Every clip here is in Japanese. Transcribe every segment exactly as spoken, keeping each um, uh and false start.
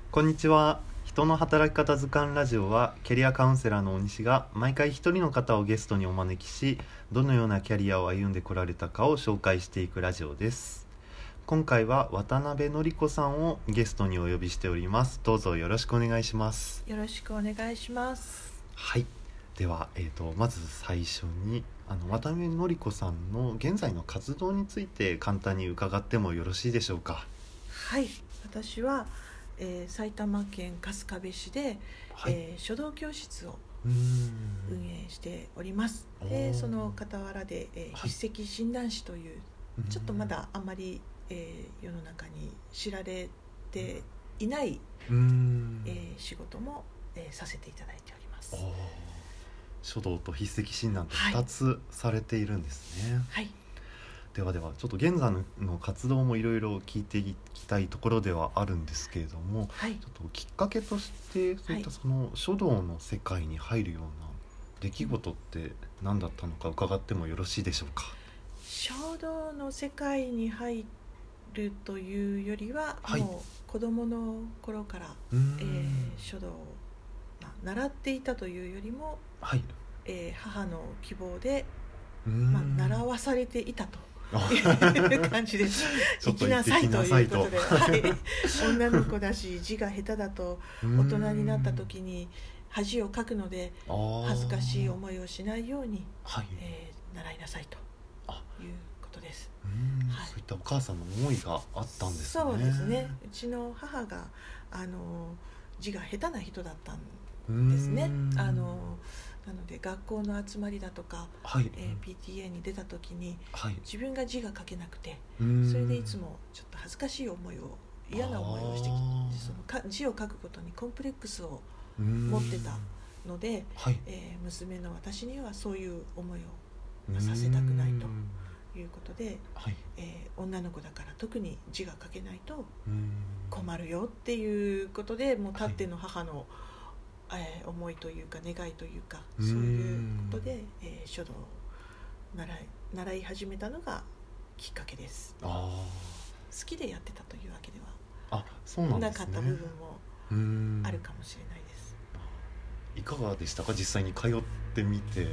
こんにちは。人の働き方図鑑ラジオは、キャリアカウンセラーの大西が毎回一人の方をゲストにお招きし、どのようなキャリアを歩んでこられたかを紹介していくラジオです。今回は渡辺典子さんをゲストにお呼びしております。どうぞよろしくお願いします。 よろしくお願いします。 はい。では、えーと、まず最初にあの渡辺典子さんの現在の活動について簡単に伺ってもよろしいでしょうか。 はい、私は、えー、埼玉県春日部市で、はい、えー、書道教室を運営しております。でその傍らで、えー、筆跡診断士という、はい、ちょっとまだあまり、えー、世の中に知られていない、えー、仕事も、えー、させていただいております。 書道と筆跡診断とふたつされているんですね。 はい、 ではではちょっと現在の活動もいろいろ聞いていきたいところではあるんですけれども、 はい、 ちょっときっかけとしてそういったその書道の世界に入るような出来事って何だったのか伺ってもよろしいでしょうか。 書道の世界に入るというよりは、はい、もう子どもの頃から、えー、書道を、まあ、習っていたというよりも、はい、えー、母の希望で、まあ、習わされていたという感じです。行きなさいということで、はい、女の子だし字が下手だと大人になった時に恥をかくので恥ずかしい思いをしないように、はい、えー、習いなさいということです。 うん、はい、そういったお母さんの思いがあったんですね。 そうですね。うちの母があの字が下手な人だったんですね。あのなので学校の集まりだとか、はい、えー、ピーティーエー に出た時に、はい、自分が字が書けなくて、それでいつもちょっと恥ずかしい思いを嫌な思いをしてきて、そのか字を書くことにコンプレックスを持ってたので、はい、えー、娘の私にはそういう思いをさせたくないということで、はい、えー、女の子だから特に字が書けないと困るよっていうことで、もうたっての母の、はい、えー、思いというか願いというか、そういうことで、えー、書道を習い、習い始めたのがきっかけです。あ、好きでやってたというわけではなかった部分もあるかもしれないです。 いかがでしたか、実際に通ってみて。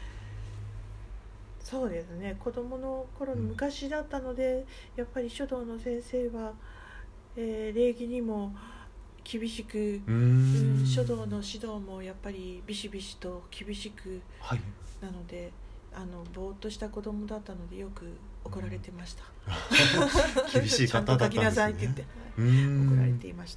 そうですね、子供の頃の昔だったので、うん、やっぱり書道の先生は、えー、礼儀にも厳しく、うん、書道の指導もやっぱりビシビシと厳しく、はい、なのであのぼーっとした子供だったのでよく怒られてました。 厳しい方だったんですね。ちゃんと書きなさいって言って怒られていました。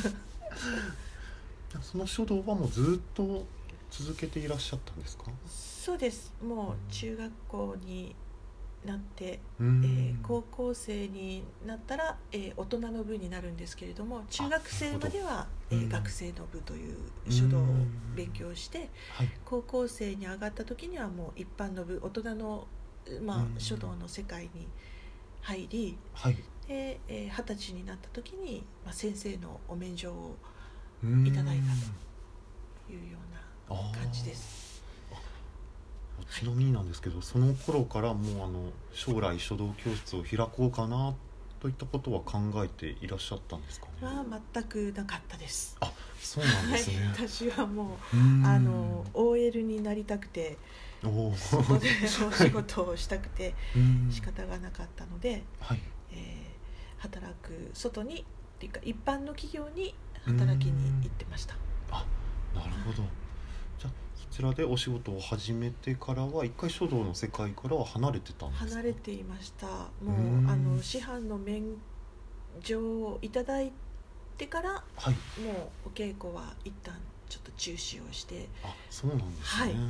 その書道はもうずっと続けていらっしゃったんですか？ そうです。もう中学校になって、えー、高校生になったら、えー、大人の部になるんですけれども、中学生までは、えー、学生の部という書道を勉強して、はい、高校生に上がった時にはもう一般の部、大人の、まあ、書道の世界に入り、はい、で、えー、二十歳になった時に、まあ、先生のお免状をいただいたというような感じです。 ちなみになんですけど、その頃からもうあの将来書道教室を開こうかなといったことは考えていらっしゃったんですかね？ は全くなかったです。 あ、そうなんですね。 はい、私はもうあの オーエル になりたくて、外でお仕事をしたくて仕方がなかったので、はい、えー、働く外にっていうか一般の企業に働きに行ってました。 あ、なるほど。じゃあそちらでお仕事を始めてからは一回書道の世界からは離れてたんですか？ 離れていました。もうあの師範の免状をいただいてから、はい、もうお稽古は一旦ちょっと中止をして、 あ、そうなんですね。はい、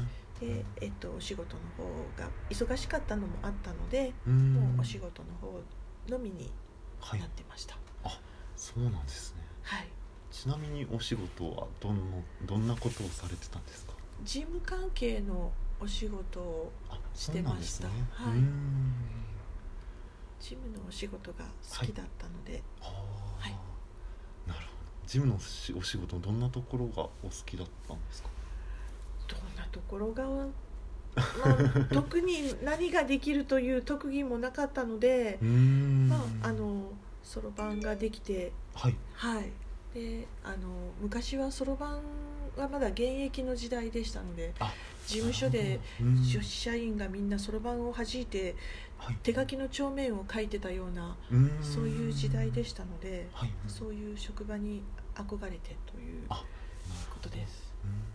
で、えっと、お仕事の方が忙しかったのもあったので、もうお仕事の方のみになってました。 はい、あ、そうなんですね。 はい。 ちなみにお仕事はどんな、どんなことをされてたんですか？ 事務関係のお仕事をしてました。ね、はい。事務のお仕事が好きだったので、はい。はい、 なるほど。事務のお仕事どんなところがお好きだったんですか？ どんなところが、まあ、特に何ができるという特技もなかったので、まああのそろばんができて、はい、はい、 であの昔はそろばんはまだ現役の時代でしたので、事務所で女子社員がみんなそろばんを弾いて手書きの帳面を書いてたような、そういう時代でしたので、そういう職場に憧れてということです。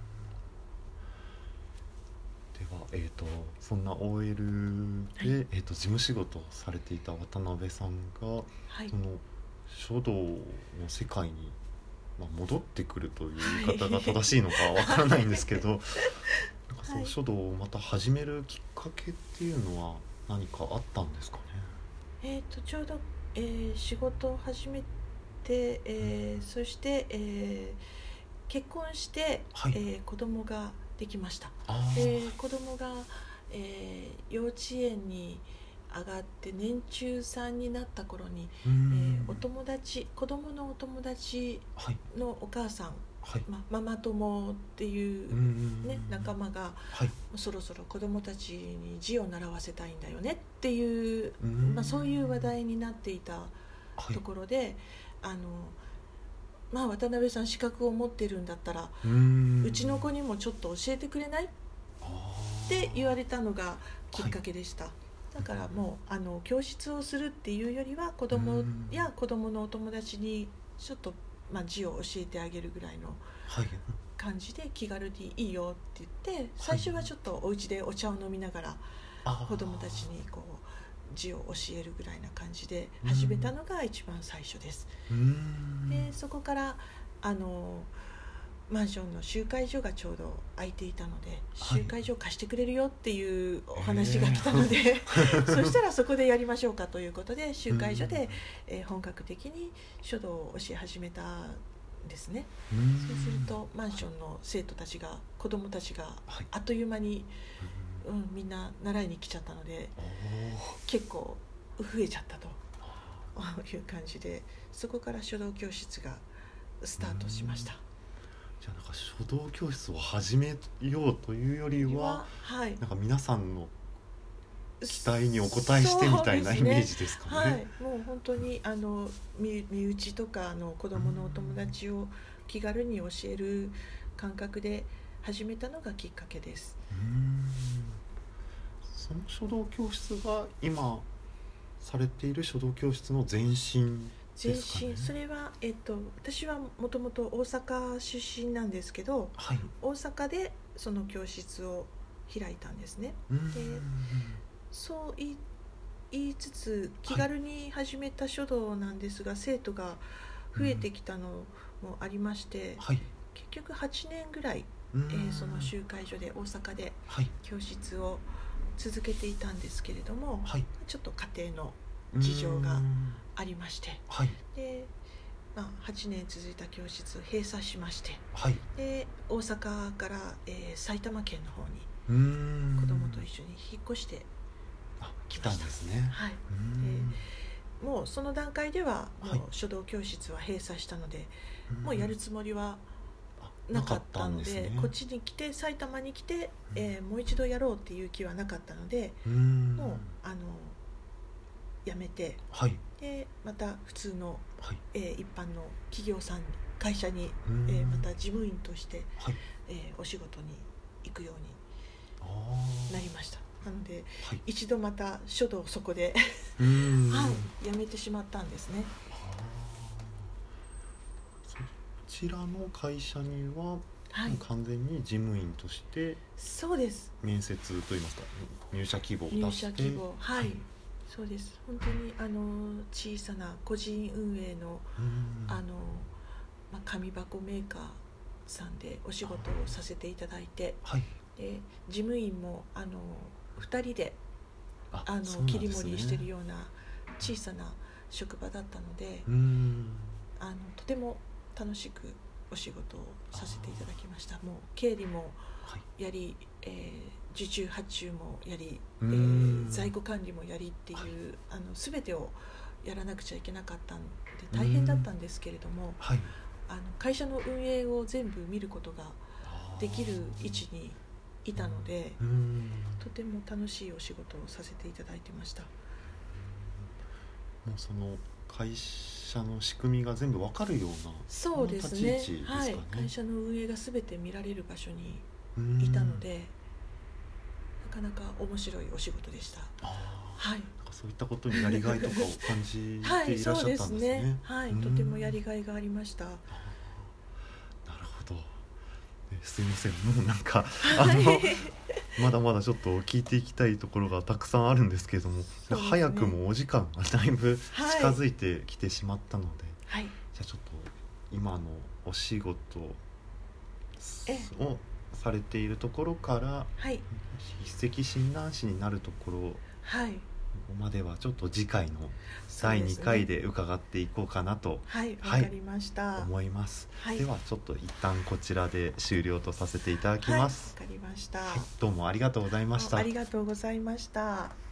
では、えー、とそんな オーエル で、はい、えー、と事務仕事をされていた渡辺さんが、はい、その書道の世界に、まあ、戻ってくるという言い方が正しいのかわからないんですけど、はい、なんかそう、はい、書道をまた始めるきっかけっていうのは何かあったんですかね。 えー、とちょうど、えー、仕事を始めて、えー、そして、えー、結婚して、はい、えー、子供ができました。で子供が、えー、幼稚園に上がって年中さんになった頃に、えー、お友達子供のお友達のお母さん、はい、ま、ママ友っていう、ね、仲間が、はい、そろそろ子供たちに字を習わせたいんだよねっていう、まあ、そういう話題になっていたところで、はい、あのまあ、渡辺さん資格を持っているんだったら う, うちの子にもちょっと教えてくれないって言われたのがきっかけでした。はい、だからもうあの教室をするっていうよりは子供や子供のお友達にちょっと、まあ、字を教えてあげるぐらいの感じで気軽にいいよって言って、最初はちょっとお家でお茶を飲みながら子供たちにこう字を教えるぐらいな感じで始めたのが一番最初です。でそこからあのマンションの集会所がちょうど空いていたので、集会所を貸してくれるよっていうお話が来たので、そしたらそこでやりましょうかということで集会所で、えー、本格的に書道を教え始めたんですね。そうするとマンションの生徒たちが子どもたちがあっという間に、うん、みんな習いに来ちゃったので結構増えちゃったという感じで、そこから書道教室がスタートしました。 じゃあなんか書道教室を始めようというよりは、はい、なんか皆さんの期待にお応えしてみたいなイメージですかね。 はい、もう本当にあの 身, 身内とかの子供のお友達を気軽に教える感覚で始めたのがきっかけです。 うーん、その書道教室が今されている書道教室の前身ですかね。 前身、それは、えっと、私はもともと大阪出身なんですけど、はい、大阪でその教室を開いたんですね。でそう言い、言いつつ気軽に始めた書道なんですが、はい、生徒が増えてきたのもありまして、はい、結局はちねんぐらい、えー、その集会所で大阪で教室を続けていたんですけれども、はい、ちょっと家庭の事情がありまして、はい、で、まあ、はちねん続いた教室を閉鎖しまして、はい、で大阪から、えー、埼玉県の方に子供と一緒に引っ越して来たんですね。 はい、でもうその段階ではもう書道教室は閉鎖したので、もうやるつもりはなかったの で, で、ね、こっちに来て埼玉に来て、えー、もう一度やろうっていう気はなかったので、もうあの辞めて、はい、でまた普通の、はい、えー、一般の企業さん会社に、えー、また事務員として、はい、えー、お仕事に行くようになりました。なので、はい、一度また書道をそこではい、辞めてしまったんですね。 そちらの会社には、はい、完全に事務員としてそうです面接といいますか入社希望を出して入社希望、はい、はい、そうです。本当にあの小さな個人運営の、あの、まあ、紙箱メーカーさんでお仕事をさせていただいて、はい、で事務員もあのふたりでああの、ね、切り盛りしているような小さな職場だったので、あのとても楽しくお仕事をさせていただきました。もう経理もやり、はい、えー、受注発注もやり、えー、在庫管理もやりっていう、はい、あの全てをやらなくちゃいけなかったんで大変だったんですけれども、はい、あの会社の運営を全部見ることができる位置にいたので、とても楽しいお仕事をさせていただいてました。 もうその会社の仕組みが全部わかるようなそうですね、 立ち位置ですかね。 はい、会社の運営が全て見られる場所にいたので、なかなか面白いお仕事でした。 あ、 はい、 なんかそういったことにやりがいとかを感じていらっしゃったんですね。はい、そうですね、 はい、とてもやりがいがありました。 なるほど。すいません、もうなんかあのまだまだちょっと聞いていきたいところがたくさんあるんですけれども、ね、早くもお時間がだいぶ近づいてきてしまったので、はい、じゃあちょっと今のお仕事をされているところから、はい、筆跡診断士になるところまではちょっと次回のだいにかいで伺っていこうかなと、 はい、わかりました、 思います、 はい、 ではちょっと一旦こちらで終了とさせていただきます。 はい、わかりました、 はい、どうもありがとうございました。 ありがとうございました。